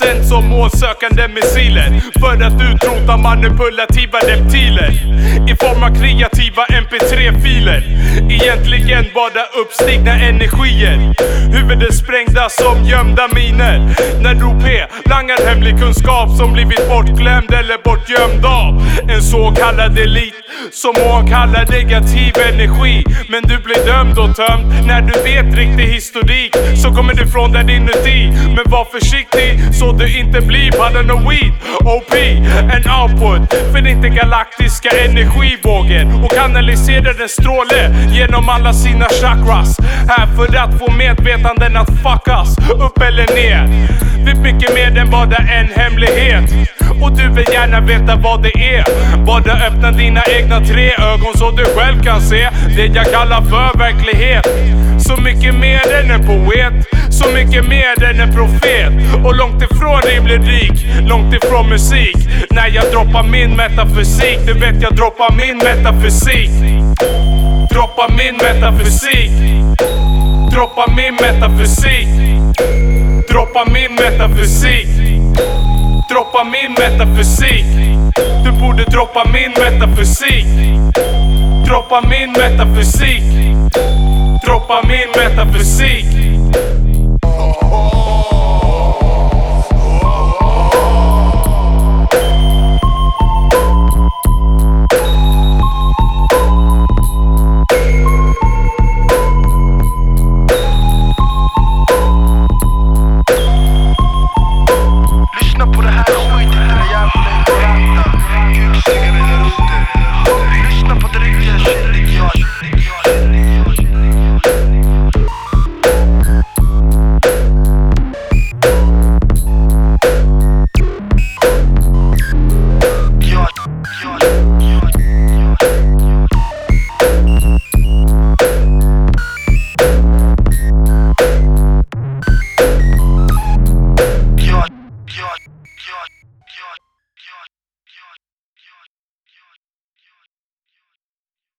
sänds som målsökande missiler för att utrota manipulativa reptiler i form av kreativa mp3-filer. Egentligen bara uppstigna energier, huvudet sprängda som gömda miner. När OP langar hemlig kunskap som blivit bortglömd eller bortgömd av en så kallad elit som hon kallar negativ energi. Men du blir dömd och tömd när du vet riktig historik, så kommer du från där inuti. Men var försiktig så du inte blir paranoid. OP, en output för intergalaktiska energivågor och kanaliserar en stråle genom alla sina chakras. Här för att få medvetanden att fuckas upp eller ner. Vet mycket mer än bara en hemlighet. Och du vill gärna veta vad det är. Bara öppna dina egna 3 ögon så du själv kan se det jag kallar för verklighet. Så mycket mer än en poet, så mycket mer än en profet. Och långt ifrån rimlig, långt ifrån musik. När jag droppar min metafysik, du vet jag droppar min metafysik. Droppar min metafysik. Droppar min metafysik. Droppar min metafysik. Droppa min metafysik. Du borde droppa min metafysik. Droppa min metafysik. Droppa min metafysik.